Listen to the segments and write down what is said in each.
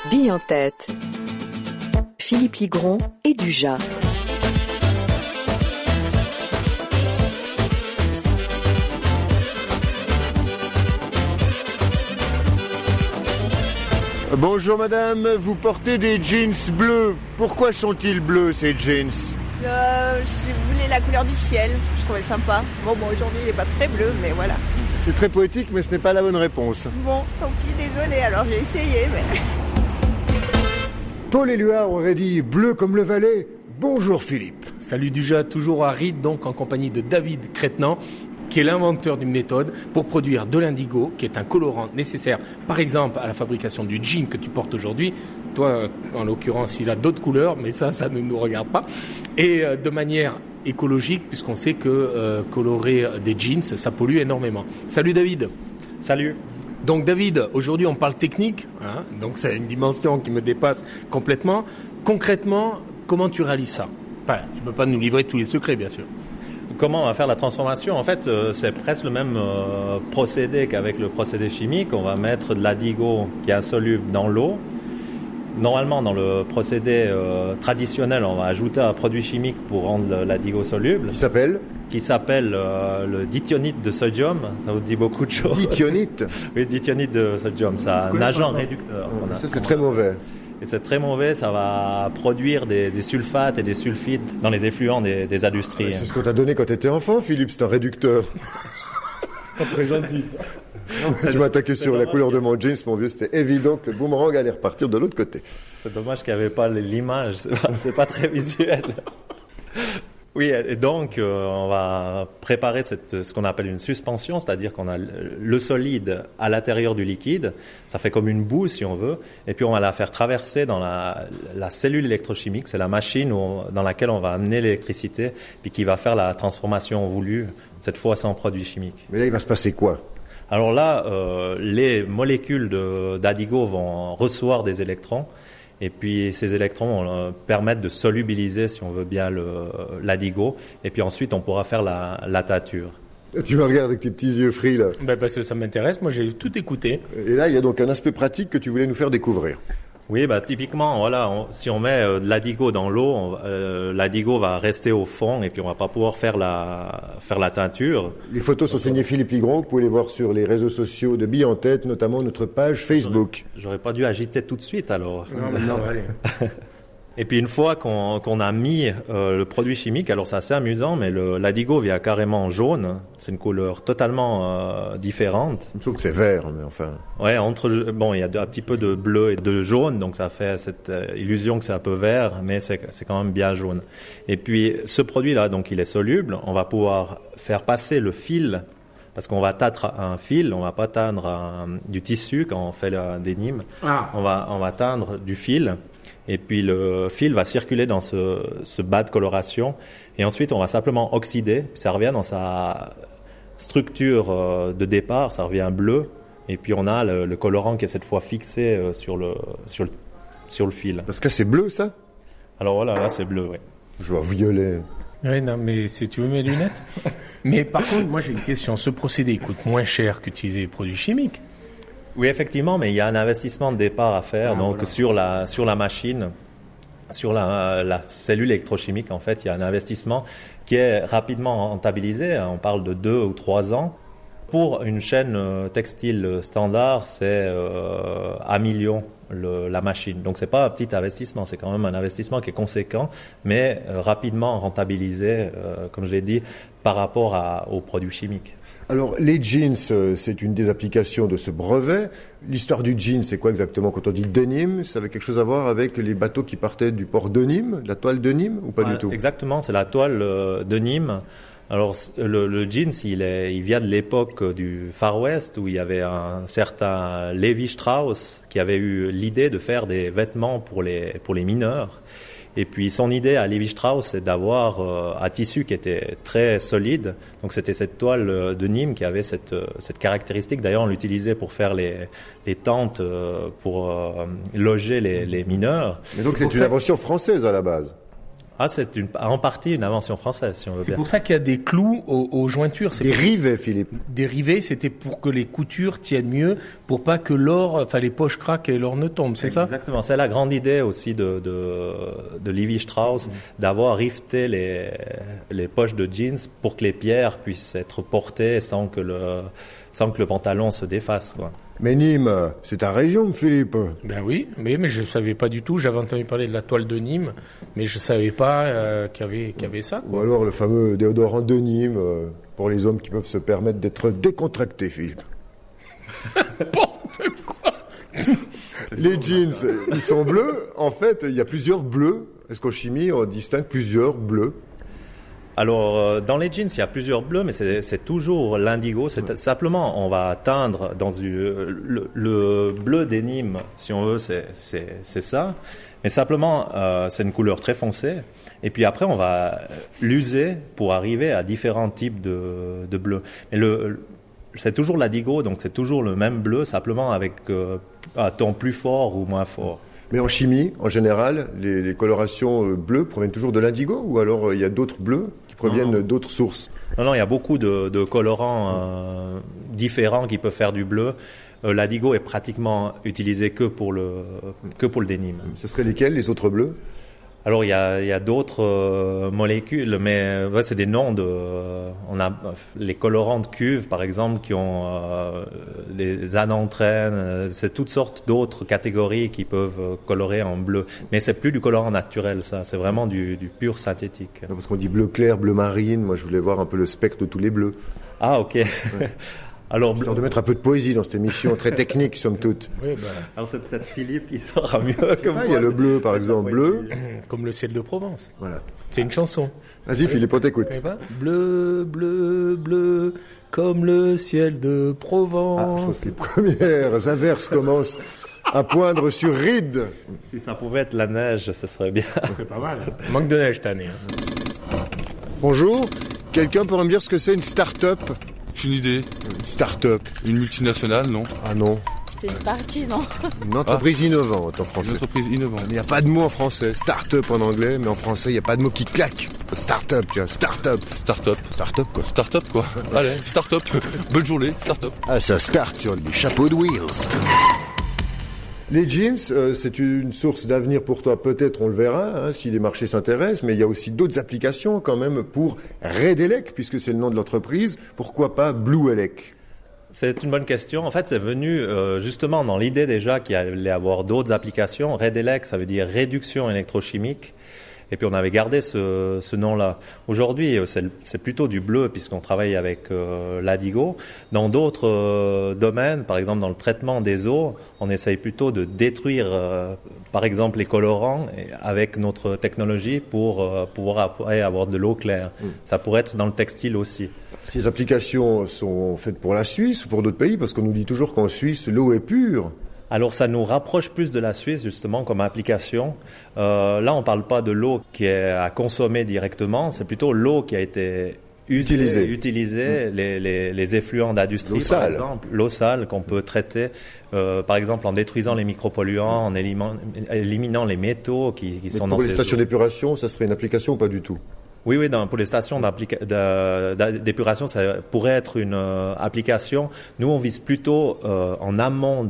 Bille en tête. Philippe Ligron et Dujas. Bonjour madame, vous portez des jeans bleus. Pourquoi sont-ils bleus ces jeans? Je voulais la couleur du ciel, je trouvais sympa. Bon, aujourd'hui il n'est pas très bleu, mais voilà. C'est très poétique, mais ce n'est pas la bonne réponse. Bon, tant pis, désolé, alors j'ai essayé, mais... Paul Éluard aurait dit bleu comme le Valais. Bonjour Philippe. Salut Dujas, toujours à Ried, donc en compagnie de David Crétenant, qui est l'inventeur d'une méthode pour produire de l'indigo, qui est un colorant nécessaire, par exemple, à la fabrication du jean que tu portes aujourd'hui. Toi, en l'occurrence, il a d'autres couleurs, mais ça ne nous regarde pas. Et de manière écologique, puisqu'on sait que colorer des jeans, ça pollue énormément. Salut David. Salut. Donc David, aujourd'hui on parle technique, hein, donc c'est une dimension qui me dépasse complètement. Concrètement, comment tu réalises ça? Enfin, tu ne peux pas nous livrer tous les secrets, bien sûr. Comment on va faire la transformation? En fait, c'est presque le même procédé qu'avec le procédé chimique. On va mettre de l'indigo qui est insoluble dans l'eau. Normalement, dans le procédé traditionnel, on va ajouter un produit chimique pour rendre l'indigo soluble. Qui s'appelle le dithionite de sodium. Ça vous dit beaucoup de choses. Dithionite? Oui, le dithionite de sodium, c'est un agent réducteur. Ça, c'est très mauvais. Et c'est très mauvais, ça va produire des sulfates et des sulfides dans les effluents des industries. C'est ce qu'on t'a donné quand tu étais enfant, Philippe, c'est un réducteur. Pas très gentil, ça. Si tu m'attaquais sur la couleur de mon jeans, mon vieux, c'était évident que le boomerang allait repartir de l'autre côté. C'est dommage qu'il n'y avait pas l'image, c'est pas très visuel. Oui, et donc on va préparer ce qu'on appelle une suspension, c'est-à-dire qu'on a le solide à l'intérieur du liquide, ça fait comme une boue si on veut, et puis on va la faire traverser dans la cellule électrochimique, c'est la machine dans laquelle on va amener l'électricité, puis qui va faire la transformation voulue, cette fois sans produit chimique. Mais là, il va se passer quoi? Alors là, les molécules d'indigo vont recevoir des électrons, et puis ces électrons vont permettre de solubiliser, si on veut bien, l'indigo. Et puis ensuite, on pourra faire la teinture. Tu me regardes avec tes petits yeux frits, là. Parce que ça m'intéresse, moi j'ai tout écouté. Et là, il y a donc un aspect pratique que tu voulais nous faire découvrir. Oui, typiquement, voilà, si on met de l'indigo dans l'eau, l'indigo va rester au fond et puis on va pas pouvoir faire la teinture. Les photos sont signées Philippe Ligron, vous pouvez les voir sur les réseaux sociaux de Bille en tête, notamment notre page Facebook. J'aurais pas dû agiter tout de suite alors. Non, allez. Et puis une fois qu'on a mis le produit chimique, alors c'est assez amusant, mais l'indigo vient carrément jaune. C'est une couleur totalement différente. Je trouve que c'est vert, mais enfin. Ouais, il y a un petit peu de bleu et de jaune, donc ça fait cette illusion que c'est un peu vert, mais c'est quand même bien jaune. Et puis ce produit-là, donc il est soluble. On va pouvoir faire passer le fil. Parce qu'on va teindre un fil, on va pas teindre du tissu quand on fait le dénime. On va teindre du fil. Et puis le fil va circuler dans ce bas de coloration. Et ensuite, on va simplement oxyder. Ça revient dans sa structure de départ, ça revient bleu. Et puis on a le colorant qui est cette fois fixé sur le fil. Parce que là, c'est bleu, ça? Alors voilà, là c'est bleu, oui. Je vois violet. Oui, non, mais si tu veux mes lunettes. Mais par contre, moi j'ai une question. Ce procédé coûte moins cher qu'utiliser les produits chimiques? Oui, effectivement, mais il y a un investissement de départ à faire. Donc voilà. sur la machine, sur la cellule électrochimique, en fait, il y a un investissement qui est rapidement rentabilisé. On parle de 2 ou 3 ans. Pour une chaîne textile standard, c'est 1 million la machine. Donc c'est pas un petit investissement, c'est quand même un investissement qui est conséquent, mais rapidement rentabilisé, comme je l'ai dit, par rapport aux produits chimiques. Alors, les jeans, c'est une des applications de ce brevet. L'histoire du jean, c'est quoi exactement? Quand on dit de Nîmes, ça avait quelque chose à voir avec les bateaux qui partaient du port de Nîmes, la toile de Nîmes, ou pas du tout? Exactement, c'est la toile de Nîmes. Alors, le jeans, il vient de l'époque du Far West, où il y avait un certain Levi Strauss qui avait eu l'idée de faire des vêtements pour les mineurs. Et puis son idée à Levi Strauss, c'est d'avoir un tissu qui était très solide. Donc c'était cette toile de Nîmes qui avait cette caractéristique. D'ailleurs, on l'utilisait pour faire les tentes pour loger les mineurs. Mais donc c'est une invention française à la base. C'est en partie une invention française, si on veut bien. C'est pour ça qu'il y a des clous aux jointures. Des rivets, Philippe. Des rivets, c'était pour que les coutures tiennent mieux, pour pas que les poches craquent et l'or ne tombe, c'est ça? Exactement. C'est la grande idée aussi de Levi Strauss, d'avoir rifté les poches de jeans pour que les pierres puissent être portées sans que le pantalon se défasse, quoi. Mais Nîmes, c'est ta région, Philippe. Ben oui, mais je savais pas du tout. J'avais entendu parler de la toile de Nîmes, mais je savais pas qu'il y avait ça, quoi. Ou alors le fameux déodorant de Nîmes, pour les hommes qui peuvent se permettre d'être décontractés, Philippe. N'importe quoi. Les jeans, ils sont bleus. En fait, il y a plusieurs bleus. Est-ce qu'en chimie, on distingue plusieurs bleus? Alors, dans les jeans, il y a plusieurs bleus, mais c'est toujours l'indigo. Simplement, on va atteindre dans le bleu des Nîmes, si on veut, c'est ça. Mais simplement, c'est une couleur très foncée. Et puis après, on va l'user pour arriver à différents types de bleus. Mais c'est toujours l'indigo, donc c'est toujours le même bleu, simplement avec un ton plus fort ou moins fort. Mais en chimie, en général, les colorations bleues proviennent toujours de l'indigo, ou alors il y a d'autres bleus qui proviennent d'autres sources? Non, il y a beaucoup de colorants différents qui peuvent faire du bleu. L'indigo est pratiquement utilisé que pour le denim. Ce seraient lesquels, les autres bleus? Alors il y a d'autres molécules, mais c'est des noms on a les colorants de cuve par exemple qui ont des ananthènes, c'est toutes sortes d'autres catégories qui peuvent colorer en bleu, mais c'est plus du colorant naturel, ça, c'est vraiment du pur synthétique. Non, parce qu'on dit bleu clair, bleu marine, moi je voulais voir un peu le spectre de tous les bleus. Ah ok. Ouais. Alors, de mettre un peu de poésie dans cette émission très technique, somme toute. Oui, alors c'est peut-être Philippe qui saura mieux que moi. Il y a le bleu, par exemple, bleu. Comme le ciel de Provence. Voilà. C'est une chanson. Vas-y, Philippe, on t'écoute. Bleu, bleu, bleu, comme le ciel de Provence. Les premières averses commencent à poindre sur Ried. Si ça pouvait être la neige, ce serait bien. C'est pas mal. Manque de neige cette année. Bonjour. Quelqu'un pourrait me dire ce que c'est une start-up? J'ai une idée. Start-up. Une multinationale, non? Ah non. C'est une partie, non? Une entreprise innovante en français. Une entreprise innovante. Il n'y a pas de mot en français. Start-up en anglais, mais en français, il n'y a pas de mot qui claque. Start-up, tiens, start-up. Start-up. Start-up, quoi. Start-up, quoi. Allez, start-up. Bonne journée, start-up. Ah, ça start sur les chapeaux de wheels. Les jeans, c'est une source d'avenir pour toi, peut-être, on le verra, si les marchés s'intéressent, mais il y a aussi d'autres applications quand même pour Redelec, puisque c'est le nom de l'entreprise. Pourquoi pas Bluelec? C'est une bonne question. En fait, c'est venu justement dans l'idée déjà qu'il allait avoir d'autres applications. Redelec, ça veut dire réduction électrochimique. Et puis on avait gardé ce nom-là. Aujourd'hui, c'est plutôt du bleu puisqu'on travaille avec l'indigo. Dans d'autres domaines, par exemple dans le traitement des eaux, on essaye plutôt de détruire, par exemple, les colorants avec notre technologie pour pouvoir après avoir de l'eau claire. Ça pourrait être dans le textile aussi. Ces applications sont faites pour la Suisse ou pour d'autres pays? Parce qu'on nous dit toujours qu'en Suisse, l'eau est pure. Alors ça nous rapproche plus de la Suisse justement comme application. Là on parle pas de l'eau qui est à consommer directement, c'est plutôt l'eau qui a été utilisée, les effluents d'industrie par exemple, l'eau sale qu'on peut traiter par exemple en détruisant les micropolluants, en éliminant les métaux qui sont dans ces eaux. Pour les stations d'épuration, ça serait une application ou pas du tout? Oui, pour les stations d'épuration, ça pourrait être une application. Nous, on vise plutôt en amont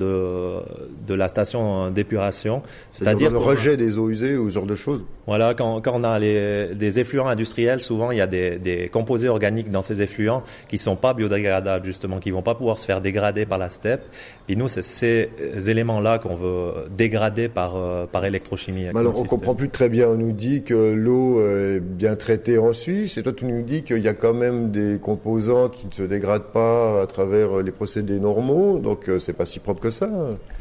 de la station d'épuration, c'est-à-dire le rejet des eaux usées ou ce genre de choses. Voilà, quand on a des effluents industriels, souvent il y a des composés organiques dans ces effluents qui sont pas biodégradables justement, qui vont pas pouvoir se faire dégrader par la steppe. Et nous, c'est ces éléments-là qu'on veut dégrader par électrochimie. Alors, on comprend plus très bien. On nous dit que l'eau est bien traitée en Suisse, et toi tu nous dis qu'il y a quand même des composants qui ne se dégradent pas à travers les procédés normaux, donc c'est pas si propre que ça.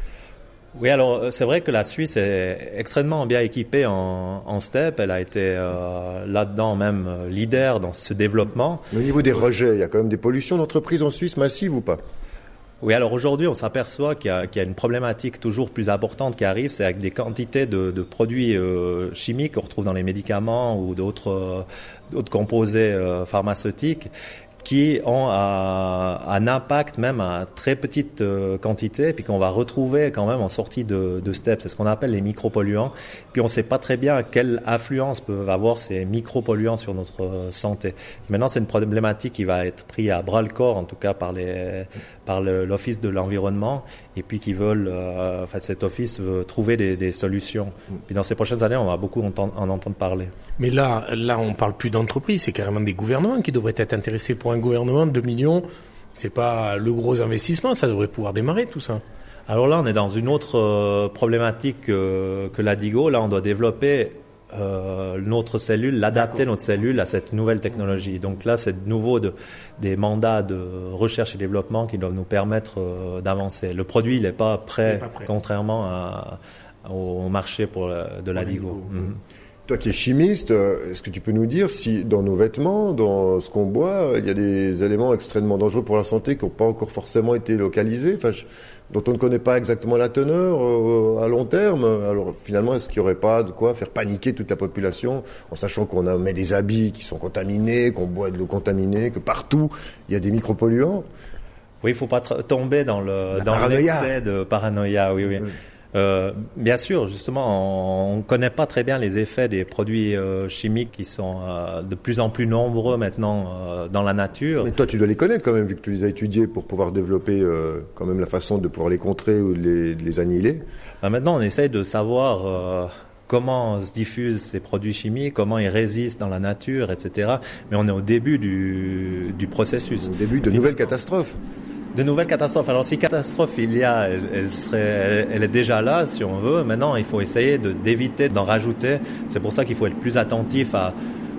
Oui, alors c'est vrai que la Suisse est extrêmement bien équipée en STEP, elle a été là-dedans même leader dans ce développement. Mais au niveau des rejets, il y a quand même des pollutions d'entreprises en Suisse massives ou pas? Oui, alors aujourd'hui, on s'aperçoit qu'il y a une problématique toujours plus importante qui arrive, c'est avec des quantités de produits chimiques qu'on retrouve dans les médicaments ou d'autres composés pharmaceutiques qui ont un impact même à très petite quantité, puis qu'on va retrouver quand même en sortie de steppe. C'est ce qu'on appelle les micropolluants. Puis on ne sait pas très bien quelle influence peuvent avoir ces micropolluants sur notre santé. Maintenant, c'est une problématique qui va être prise à bras le corps, en tout cas par l'Office de l'environnement, et puis qui veulent, cet office veut trouver des solutions. Puis dans ces prochaines années, on va beaucoup en entendre parler. Mais là, on parle plus d'entreprises, c'est carrément des gouvernements qui devraient être intéressés. Pour un gouvernement, 2 millions, c'est pas le gros investissement, ça devrait pouvoir démarrer tout ça. Alors là, on est dans une autre problématique que l'ADIGO. Là, on doit développer notre cellule, l'adapter notre cellule à cette nouvelle technologie. Donc là, c'est de nouveau des mandats de recherche et développement qui doivent nous permettre d'avancer. Le produit, il n'est pas prêt, contrairement au marché de l'ADIGO. Toi qui es chimiste, est-ce que tu peux nous dire si dans nos vêtements, dans ce qu'on boit, il y a des éléments extrêmement dangereux pour la santé qui n'ont pas encore forcément été localisés, dont on ne connaît pas exactement la teneur à long terme? Alors finalement, est-ce qu'il n'y aurait pas de quoi faire paniquer toute la population en sachant qu'on met des habits qui sont contaminés, qu'on boit de l'eau contaminée, que partout il y a des micropolluants? Oui, il ne faut pas tomber dans l'excès de paranoïa. Oui. Bien sûr, justement, on ne connaît pas très bien les effets des produits chimiques qui sont de plus en plus nombreux maintenant dans la nature. Mais toi, tu dois les connaître quand même, vu que tu les as étudiés pour pouvoir développer quand même la façon de pouvoir les contrer ou de les annihiler. Maintenant, on essaye de savoir comment se diffusent ces produits chimiques, comment ils résistent dans la nature, etc. Mais on est au début du processus. Au début de nouvelles catastrophes. De nouvelles catastrophes. Alors si catastrophe il y a, elle est déjà là si on veut. Maintenant il faut essayer d'éviter d'en rajouter. C'est pour ça qu'il faut être plus attentif à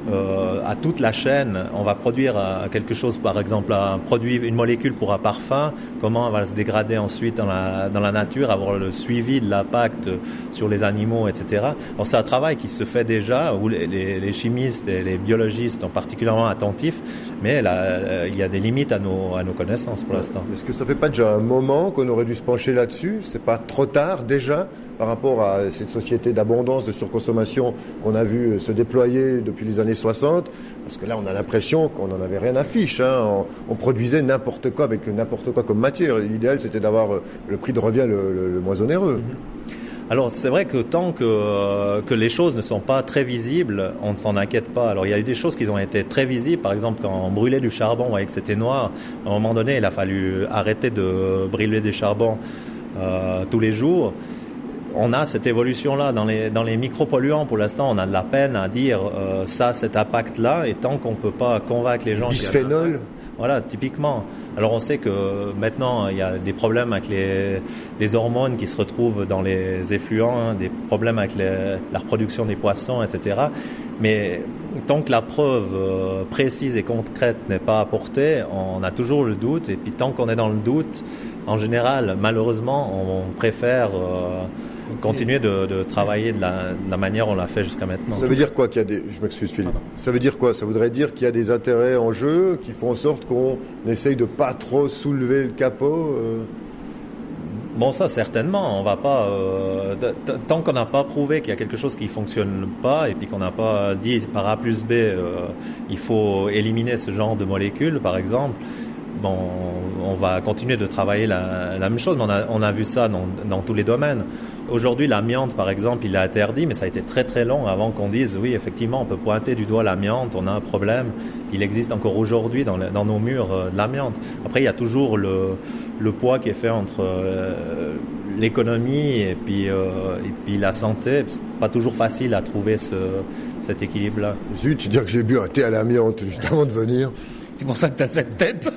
toute la chaîne. On va produire quelque chose, par exemple une molécule pour un parfum, comment elle va se dégrader ensuite dans la nature, avoir le suivi de l'impact sur les animaux, etc. Alors c'est un travail qui se fait déjà, où les chimistes et les biologistes sont particulièrement attentifs, mais là, il y a des limites à nos connaissances pour l'instant. Est-ce que ça fait pas déjà un moment qu'on aurait dû se pencher là-dessus? C'est pas trop tard déjà par rapport à cette société d'abondance, de surconsommation qu'on a vu se déployer depuis les années 60, parce que là on a l'impression qu'on n'en avait rien à fiche, on produisait n'importe quoi avec n'importe quoi comme matière. L'idéal c'était d'avoir le prix de revient le moins onéreux. Alors c'est vrai que tant que les choses ne sont pas très visibles, on ne s'en inquiète pas. Alors il y a eu des choses qui ont été très visibles, par exemple quand on brûlait du charbon, on voyait que c'était noir. À un moment donné, il a fallu arrêter de brûler des charbons tous les jours. On a cette évolution-là dans les micropolluants. Pour l'instant, on a de la peine à dire cet impact-là, et tant qu'on ne peut pas convaincre les gens... Bisphénol. Voilà, typiquement. Alors on sait que maintenant, il y a des problèmes avec les hormones qui se retrouvent dans les effluents, des problèmes avec la reproduction des poissons, etc. Mais tant que la preuve précise et concrète n'est pas apportée, on a toujours le doute. Et puis tant qu'on est dans le doute, en général, malheureusement, on préfère... continuer de travailler de la manière dont on l'a fait jusqu'à maintenant. Ça veut dire quoi qu'il y a des... Je m'excuse Philippe. Ça veut dire quoi? Ça voudrait dire qu'il y a des intérêts en jeu qui font en sorte qu'on essaye de pas trop soulever le capot Bon, ça certainement. On va pas... tant qu'on n'a pas prouvé qu'il y a quelque chose qui fonctionne pas, et puis qu'on n'a pas dit par A plus B, il faut éliminer ce genre de molécules, par exemple, bon, on va continuer de travailler la même chose. On a vu ça dans tous les domaines. Aujourd'hui, l'amiante, par exemple, il est interdit, mais ça a été très très long avant qu'on dise oui, effectivement, on peut pointer du doigt l'amiante, on a un problème. Il existe encore aujourd'hui dans nos murs de l'amiante. Après, il y a toujours le poids qui est fait entre l'économie et puis la santé. C'est pas toujours facile à trouver cet équilibre-là. Zut, tu dis que j'ai bu un thé à l'amiante juste avant de venir. C'est pour ça que tu as cette tête.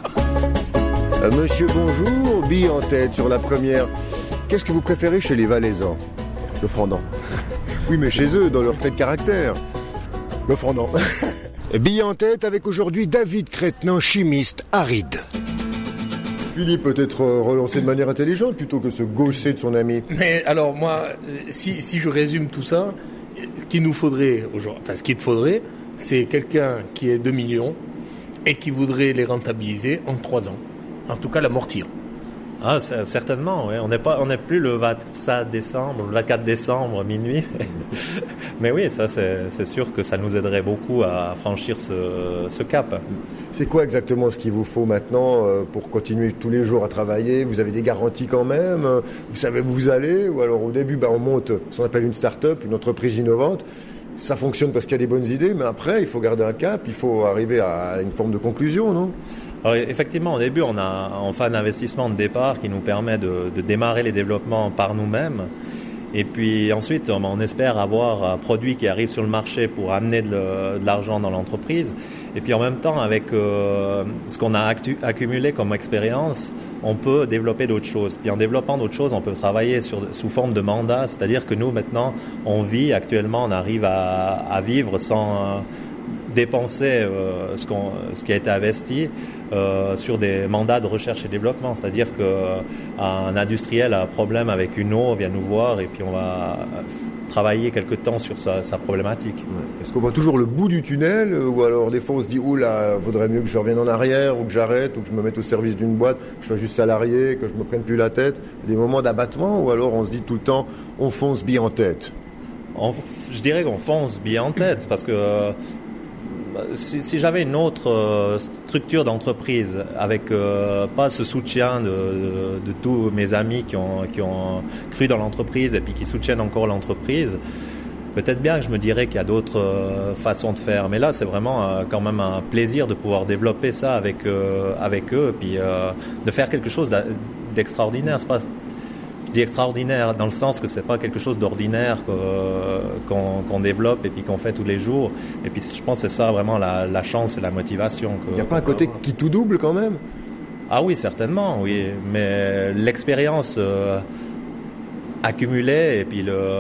Monsieur, bonjour. Bille en tête sur la première. Qu'est-ce que vous préférez chez les Valaisans? Le fondant. Oui, mais chez eux, dans leur trait de caractère. Le fondant. Bille en tête avec aujourd'hui David Crétenant, chimiste aride. Philippe peut être relancé de manière intelligente plutôt que se gaucher de son ami. Mais alors moi, si je résume tout ça, ce qu'il te faudrait, c'est quelqu'un qui ait 2 millions et qui voudrait les rentabiliser en 3 ans. En tout cas, l'amortir. Ah, certainement, oui. On n'est plus le 24 décembre, minuit. Mais oui, ça, c'est sûr que ça nous aiderait beaucoup à franchir ce cap. C'est quoi exactement ce qu'il vous faut maintenant pour continuer tous les jours à travailler? Vous avez des garanties quand même? Vous savez où vous allez? Ou alors au début, on monte ce qu'on appelle une start-up, une entreprise innovante. Ça fonctionne parce qu'il y a des bonnes idées, mais après, il faut garder un cap, il faut arriver à une forme de conclusion, non? Alors, effectivement, au début, on fait un investissement de départ qui nous permet de démarrer les développements par nous-mêmes. Et puis ensuite, on espère avoir un produit qui arrive sur le marché pour amener de l'argent dans l'entreprise. Et puis en même temps, avec ce qu'on a accumulé comme expérience, on peut développer d'autres choses. Puis en développant d'autres choses, on peut travailler sous forme de mandat. C'est-à-dire que nous, maintenant, on arrive à vivre sans dépenser ce qui a été investi sur des mandats de recherche et développement. C'est-à-dire qu'un industriel a un problème avec une eau, vient nous voir et puis on va travailler quelque temps sur sa problématique. Ouais. Est-ce qu'on voit toujours le bout du tunnel ou alors des fois on se dit « Oula, vaudrait mieux que je revienne en arrière ou que j'arrête ou que je me mette au service d'une boîte, que je sois juste salarié, que je me prenne plus la tête ». Des moments d'abattement ou alors on se dit tout le temps « On fonce bien en tête ». Je dirais qu'on fonce bien en tête parce que si j'avais une autre structure d'entreprise avec pas ce soutien de tous mes amis qui ont cru dans l'entreprise et puis qui soutiennent encore l'entreprise, peut-être bien que je me dirais qu'il y a d'autres façons de faire. Mais là, c'est vraiment quand même un plaisir de pouvoir développer ça avec eux et puis de faire quelque chose d'extraordinaire. C'est pas, je dis extraordinaire dans le sens que c'est pas quelque chose d'ordinaire qu'on développe et puis qu'on fait tous les jours. Et puis je pense que c'est ça vraiment la chance et la motivation. Il n'y a pas un côté qui tout double quand même? Ah oui, certainement, oui. Mais l'expérience accumulée et puis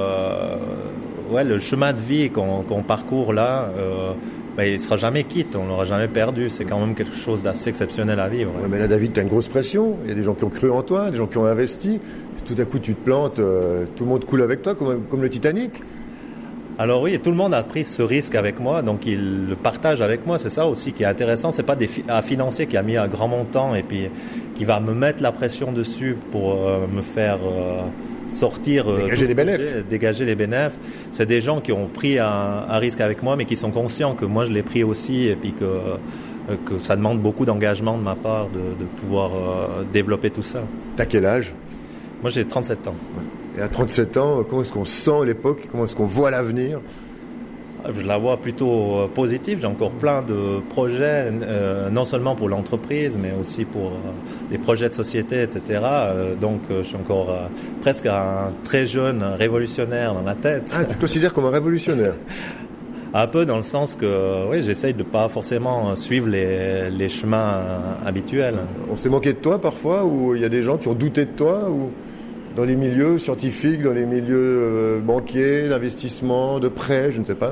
le chemin de vie qu'on parcourt là, il sera jamais quitte, on l'aura jamais perdu. C'est quand même quelque chose d'assez exceptionnel à vivre. Ouais, mais là, David, t'as une grosse pression. Il y a des gens qui ont cru en toi, des gens qui ont investi. Tout à coup, tu te plantes, tout le monde coule avec toi, comme le Titanic. Alors oui, tout le monde a pris ce risque avec moi, donc il le partage avec moi. C'est ça aussi qui est intéressant. C'est pas un financier qui a mis un grand montant et puis qui va me mettre la pression dessus pour me faire sortir, dégager les bénéfices. C'est des gens qui ont pris un risque avec moi, mais qui sont conscients que moi je l'ai pris aussi et puis que ça demande beaucoup d'engagement de ma part de pouvoir développer tout ça. T'as quel âge? Moi j'ai 37 ans. Et à 37 ans, comment est-ce qu'on sent l'époque? Comment est-ce qu'on voit l'avenir? Je la vois plutôt positive. J'ai encore plein de projets, non seulement pour l'entreprise, mais aussi pour des projets de société, etc. Donc, je suis encore presque un très jeune révolutionnaire dans la tête. Ah, tu te considères comme un révolutionnaire? Un peu dans le sens que, oui, j'essaye de pas forcément suivre les chemins habituels. On s'est moqué de toi parfois, ou il y a des gens qui ont douté de toi, ou dans les milieux scientifiques, dans les milieux banquiers, d'investissement, de prêts, je ne sais pas.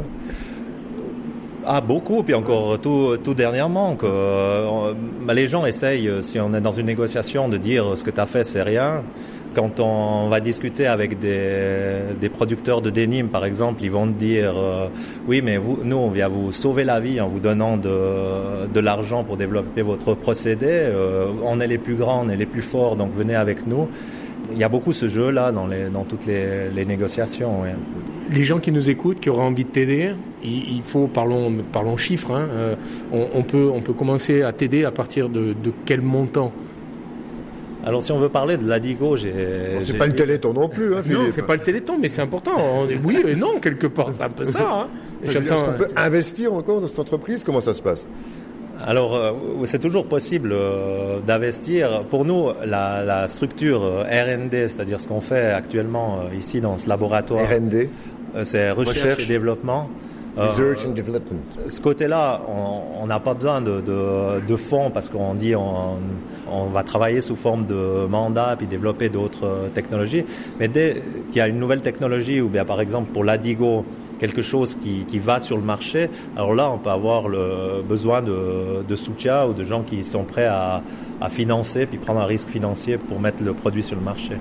Ah, beaucoup, puis encore tout dernièrement. Les gens essayent, si on est dans une négociation, de dire ce que tu as fait, c'est rien. Quand on va discuter avec des producteurs de dénime, par exemple, ils vont te dire oui, mais nous, on vient vous sauver la vie en vous donnant de l'argent pour développer votre procédé. On est les plus grands, on est les plus forts, donc venez avec nous. Il y a beaucoup ce jeu-là dans toutes les négociations. Ouais. Les gens qui nous écoutent, qui auraient envie de t'aider, il faut, parlons chiffres, hein, on peut commencer à t'aider à partir de quel montant? Alors si on veut parler de l'Adigo, c'est pas le Téléthon non plus, hein, Philippe. Non, c'est pas le Téléthon, mais c'est important. Oui et non, quelque part, c'est un peu ça. Hein. On peut investir encore dans cette entreprise? Comment ça se passe? Alors, c'est toujours possible d'investir. Pour nous, la structure R&D, c'est-à-dire ce qu'on fait actuellement ici dans ce laboratoire, R&D, c'est recherche et développement. Research and Development. Ce côté-là, on n'a pas besoin de fonds parce qu'on dit on va travailler sous forme de mandat puis développer d'autres technologies. Mais dès qu'il y a une nouvelle technologie ou bien par exemple pour l'Adigo, quelque chose qui va sur le marché, alors là on peut avoir le besoin de soutien ou de gens qui sont prêts à financer puis prendre un risque financier pour mettre le produit sur le marché.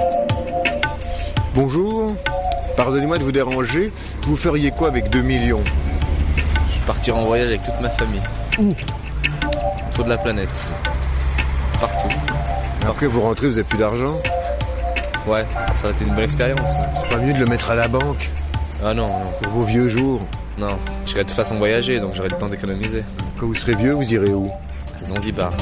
Bonjour. Pardonnez-moi de vous déranger. Vous feriez quoi avec 2 millions? Je vais partir en voyage avec toute ma famille. Où? Autour de la planète. Partout. Après, vous rentrez, vous n'avez plus d'argent. Ouais, ça aurait été une bonne expérience. C'est pas mieux de le mettre à la banque Ah non, pour vos vieux jours. non. J'irai de toute façon voyager, donc j'aurai le temps d'économiser. Quand vous serez vieux, vous irez où? Zanzibar.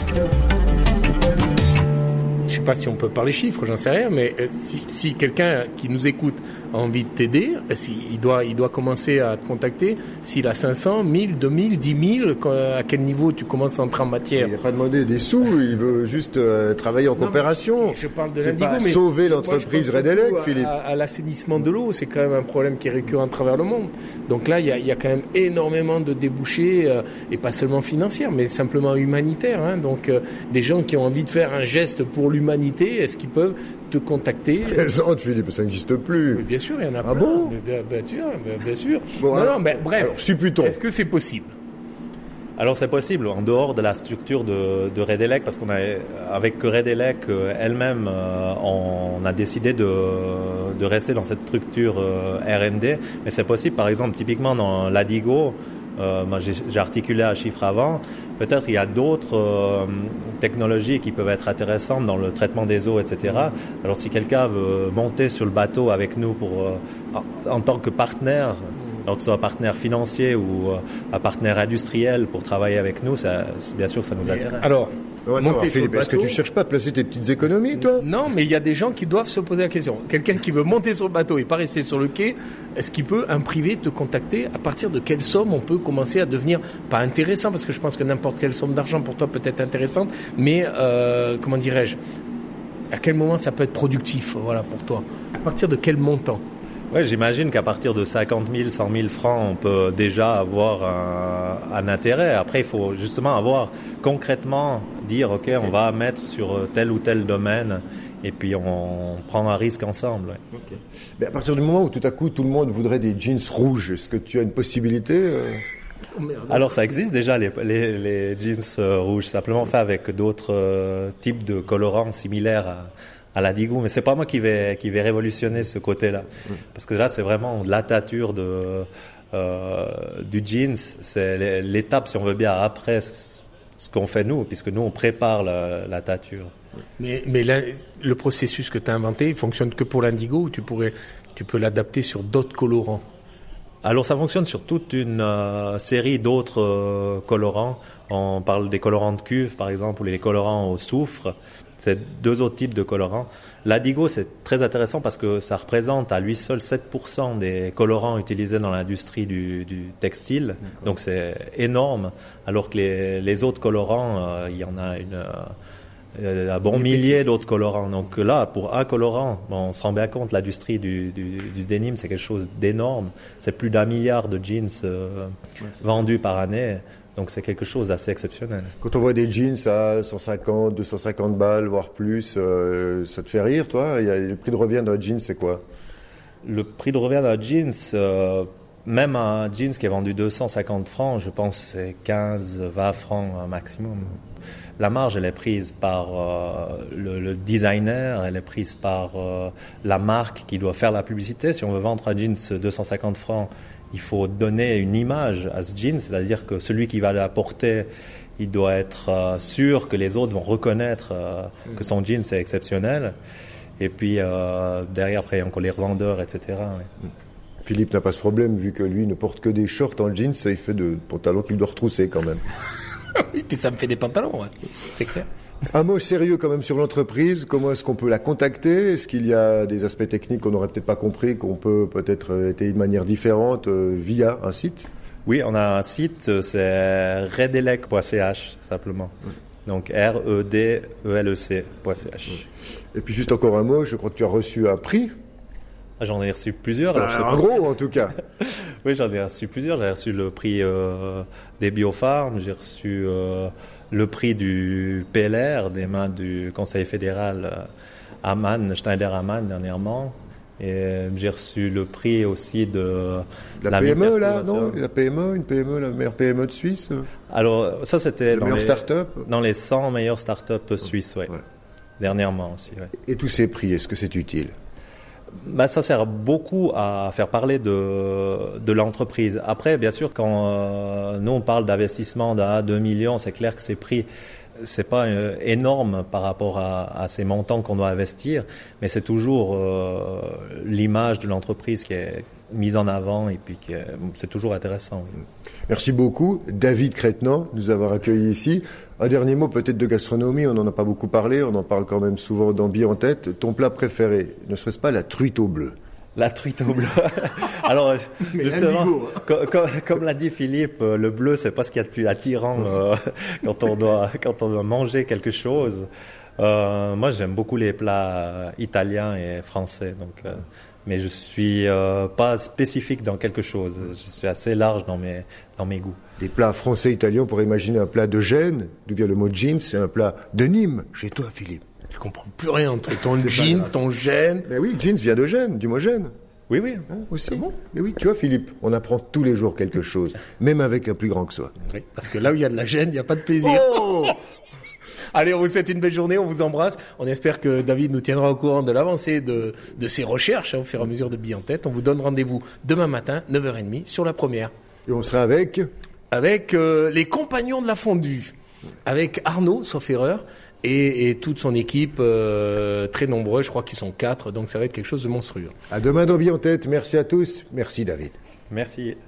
Je sais pas si on peut parler chiffres, j'en sais rien, mais si quelqu'un qui nous écoute a envie de t'aider, il doit commencer à te contacter. S'il a 500, 1000, 2000, 10 000, à quel niveau tu commences à entrer en matière? Il n'a pas demandé des sous, il veut juste travailler en coopération. Je parle de C'est l'Indigo, pas mais sauver l'entreprise moi, je pense Red Elec, surtout Philippe. à l'assainissement de l'eau, c'est quand même un problème qui est récurrent à travers le monde. Donc là, il y a quand même énormément de débouchés, et pas seulement financiers, mais simplement humanitaires. Hein. Donc des gens qui ont envie de faire un geste pour l'humanité, est-ce qu'ils peuvent te contacter? Plaisante, Philippe, ça n'existe plus. Mais bien sûr, il y en a Ah plein. bon? Mais bien sûr. Bon, Bref. Alors, supputons. Est-ce que c'est possible? Alors c'est possible en dehors de la structure de Red Elec, parce qu'on a avec Red Elec elle-même, on a décidé de rester dans cette structure R&D, mais c'est possible par exemple typiquement dans l'Adigo. Moi, j'ai articulé un chiffre avant. Peut-être il y a d'autres technologies qui peuvent être intéressantes dans le traitement des eaux, etc. Alors si quelqu'un veut monter sur le bateau avec nous en tant que partenaire, alors que ce soit un partenaire financier ou un partenaire industriel pour travailler avec nous, bien sûr que ça nous intéresse. Alors, Philippe, est-ce que tu cherches pas à placer tes petites économies, toi? Non, mais il y a des gens qui doivent se poser la question. Quelqu'un qui veut monter sur le bateau et pas rester sur le quai, est-ce qu'il peut, un privé, te contacter? À partir de quelle somme on peut commencer à devenir, pas intéressant, parce que je pense que n'importe quelle somme d'argent pour toi peut être intéressante, mais, comment dirais-je, à quel moment ça peut être productif, voilà, pour toi? À partir de quel montant? Ouais, j'imagine qu'à partir de 50 000, 100 000 francs, on peut déjà avoir un intérêt. Après, il faut justement concrètement dire, OK, on va mettre sur tel ou tel domaine et puis on prend un risque ensemble. Ouais. Okay. Mais à partir du moment où tout à coup tout le monde voudrait des jeans rouges, est-ce que tu as une possibilité Alors ça existe déjà les jeans rouges, simplement fait avec d'autres types de colorants similaires à l'Adigo, mais c'est pas moi qui vais révolutionner ce côté-là, parce que là c'est vraiment la tâture du jeans, c'est l'étape si on veut bien après ce qu'on fait nous, puisque nous on prépare la tâture. Mais là, le processus que tu as inventé, il fonctionne que pour l'Indigo, ou tu peux l'adapter sur d'autres colorants? Alors ça fonctionne sur toute une série d'autres colorants. On parle des colorants de cuve par exemple, ou les colorants au soufre. C'est deux autres types de colorants. L'Adigo, c'est très intéressant parce que ça représente à lui seul 7% des colorants utilisés dans l'industrie du textile. Donc c'est énorme. Alors que les autres colorants, il y en a un bon millier d'autres colorants. Donc là, pour un colorant, on se rend bien compte, l'industrie du denim, c'est quelque chose d'énorme. C'est plus d'1 milliard de jeans vendus par année. Donc c'est quelque chose d'assez exceptionnel. Quand on voit des jeans à 150, 250 balles, voire plus, ça te fait rire, toi? Le prix de revient d'un jean, c'est quoi? Le prix de revient d'un jeans, même un jeans qui est vendu 250 francs, je pense que c'est 15-20 francs maximum. La marge, elle est prise par le designer, elle est prise par la marque qui doit faire la publicité. Si on veut vendre un jeans 250 francs, il faut donner une image à ce jean, c'est-à-dire que celui qui va la porter, il doit être sûr que les autres vont reconnaître que son jean c'est exceptionnel. Et puis derrière, après, il y a encore les revendeurs, etc. Ouais. Philippe n'a pas ce problème, vu que lui ne porte que des shorts en jeans, ça il fait de pantalons qu'il doit retrousser quand même. Oui, puis ça me fait des pantalons, ouais. C'est clair. Un mot sérieux quand même sur l'entreprise. Comment est-ce qu'on peut la contacter? Est-ce qu'il y a des aspects techniques qu'on n'aurait peut-être pas compris, qu'on peut peut-être étayer de manière différente via un site? Oui, on a un site, c'est redelec.ch simplement. Donc redelec.ch. Et puis juste encore un mot, je crois que tu as reçu un prix. J'en ai reçu plusieurs. En gros, en tout cas. Oui, j'en ai reçu plusieurs. J'ai reçu le prix des Biopharm, j'ai reçu le prix du PLR, des mains du Conseil fédéral Schneider-Ammann dernièrement. Et j'ai reçu le prix aussi de la PME, là, non? La PME, la meilleure PME de Suisse? Alors, ça, c'était dans les 100 meilleures startups suisses, ouais. Dernièrement aussi, ouais. Et tous ces prix, est-ce que c'est utile? Ça sert beaucoup à faire parler de l'entreprise. Après, bien sûr, quand nous on parle d'investissement d'1 à 2 millions, c'est clair que ces prix, c'est pas énorme par rapport à ces montants qu'on doit investir, mais c'est toujours l'image de l'entreprise qui est mise en avant et puis c'est toujours intéressant. Merci beaucoup, David Crétenant, de nous avoir accueillis ici. Un dernier mot peut-être de gastronomie, on n'en a pas beaucoup parlé, on en parle quand même souvent dans Bi en tête. Ton plat préféré, ne serait-ce pas la truite au bleu? La truite au bleu. Alors, justement, comme l'a dit Philippe, le bleu, c'est pas ce qu'il y a de plus attirant quand on doit manger quelque chose. Moi, j'aime beaucoup les plats italiens et français, donc. Mais je suis pas spécifique dans quelque chose. Je suis assez large dans mes goûts. Les plats français et italiens, on pourrait imaginer un plat de Gênes, d'où vient le mot jeans, c'est un plat de Nîmes, chez toi, Philippe. Je comprends plus rien entre ton jean, ton Gênes. Mais oui, jeans vient de Gênes, du mot Gênes. Oui, aussi. Bon. Mais oui, tu vois, Philippe, on apprend tous les jours quelque chose, même avec un plus grand que soi. Oui, parce que là où il y a de la gêne, il n'y a pas de plaisir. Oh Allez, on vous souhaite une belle journée, on vous embrasse. On espère que David nous tiendra au courant de l'avancée de ses recherches au fur et à mesure de Bi en tête. On vous donne rendez-vous demain matin, 9h30, sur la première. Et on sera avec les compagnons de la fondue, avec Arnaud, sauf erreur, et toute son équipe, très nombreux, je crois qu'ils sont 4, donc ça va être quelque chose de monstrueux. À demain dans Bi en tête, merci à tous, merci David. Merci.